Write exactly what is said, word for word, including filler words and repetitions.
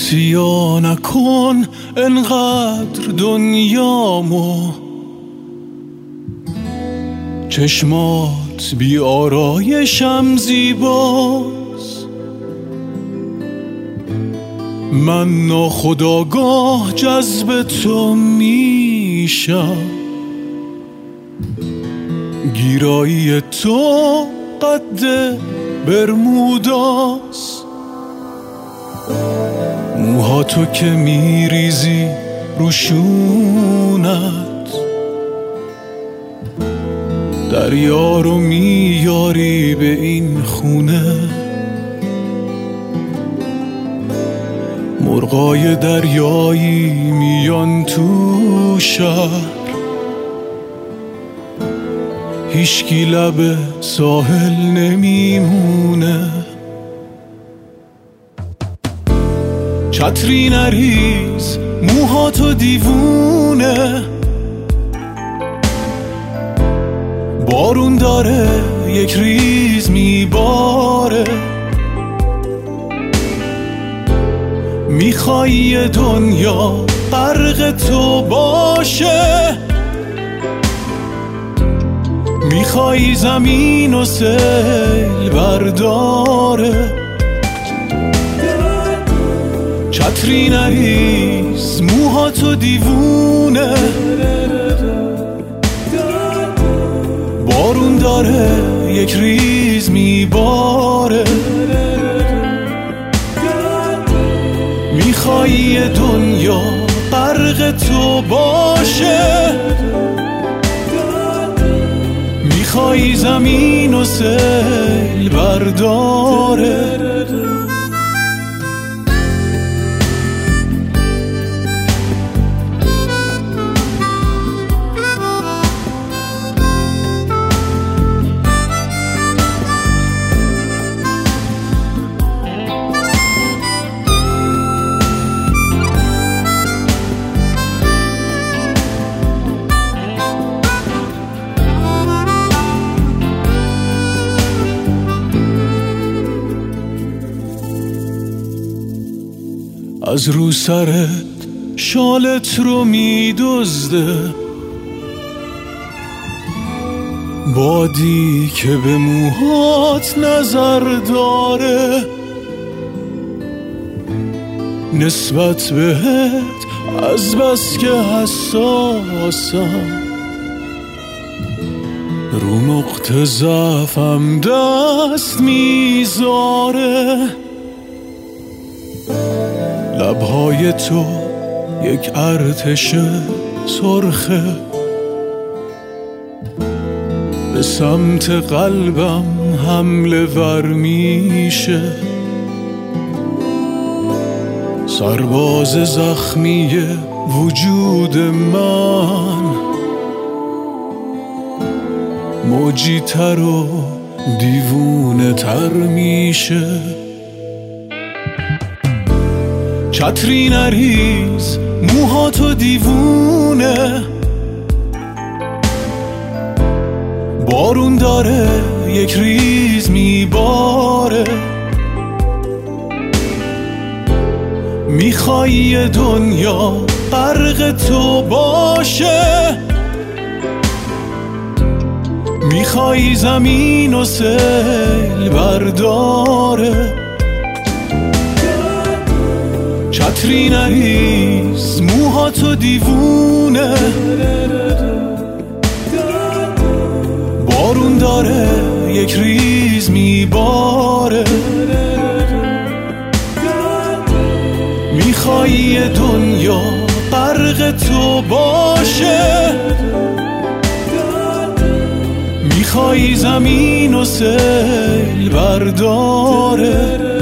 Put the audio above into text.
سیاه نکن انقدر دنیامو، چشمات بی آرایشم زیباست. من ناخودآگاه جذب تو میشم، گیرایی تو قد برموداست. موهاتو که میریزی روشونت، دریا رو میاری به این خونه. مرغای دریایی میان تو شهر، هیچکی لب ساحل نمیمونه. چتری نریز موهاتو دیوونه، بارون داره یک ریز میباره. میخوای دنیا غرق تو باشه، میخوای زمین و سیل برداره. چتری نریز موهاتو دیوونه، بارون داره یک ریز میباره. میخوای دنیا غرق تو باشه، میخوای زمین و سیل برداره. از رو سرت شالت رو میدزده، بادی که به موهات نظر داره. نسبت بهت از بس که حساسم، رو نقطه ضعفم دست میذاره. لبهای تو یک ارتش سرخه، به سمت قلبم حمله ور میشه. سرباز زخمی وجود من، موجی تر و دیوونه تر میشه. چتری نریز موهاتو دیوونه، بارون داره یک ریز میباره. میخوای دنیا غرق تو باشه، میخوای زمین و سیل برداره. چتری نریز موهاتو دیوونه، بارون داره یک ریز میباره. میخوای دنیا غرق تو باشه، میخوای زمین و سیل برداره.